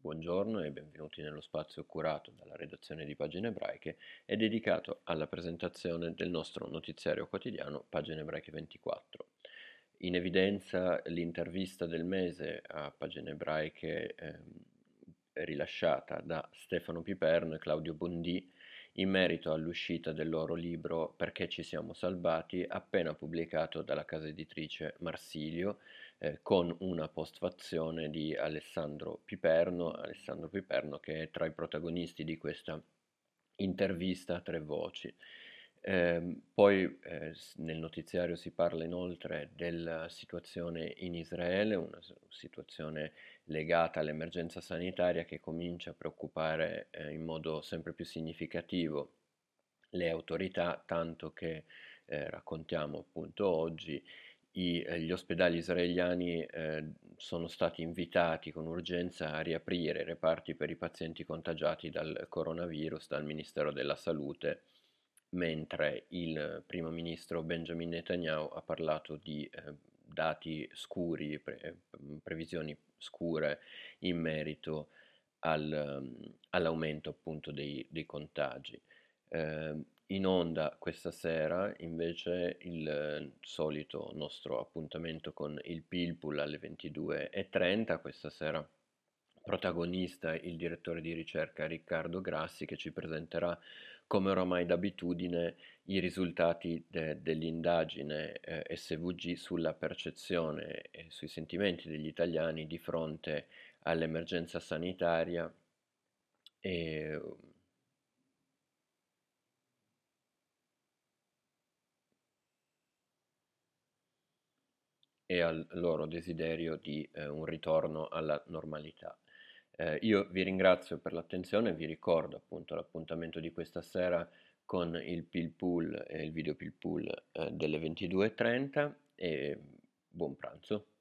Buongiorno e benvenuti nello spazio curato dalla redazione di Pagine Ebraiche e dedicato alla presentazione del nostro notiziario quotidiano Pagine Ebraiche 24. In evidenza l'intervista del mese a Pagine Ebraiche rilasciata da Stefano Piperno e Claudio Bondì in merito all'uscita del loro libro Perché ci siamo salvati, appena pubblicato dalla casa editrice Marsilio, con una postfazione di Alessandro Piperno che è tra i protagonisti di questa intervista a tre voci. Nel notiziario si parla inoltre della situazione in Israele, una situazione legata all'emergenza sanitaria che comincia a preoccupare in modo sempre più significativo le autorità, tanto che raccontiamo appunto oggi gli ospedali israeliani sono stati invitati con urgenza a riaprire i reparti per i pazienti contagiati dal coronavirus dal Ministero della Salute, mentre il primo ministro Benjamin Netanyahu ha parlato di dati scuri, previsioni scure in merito all'aumento appunto dei contagi. In onda questa sera invece il solito nostro appuntamento con il Pilpool alle 22:30, questa sera protagonista il direttore di ricerca Riccardo Grassi che ci presenterà come oramai d'abitudine i risultati dell'indagine SVG sulla percezione e sui sentimenti degli italiani di fronte all'emergenza sanitaria e al loro desiderio di un ritorno alla normalità. Io vi ringrazio per l'attenzione, vi ricordo appunto l'appuntamento di questa sera con il Pilpool e il video Pilpool delle 22:30 e buon pranzo.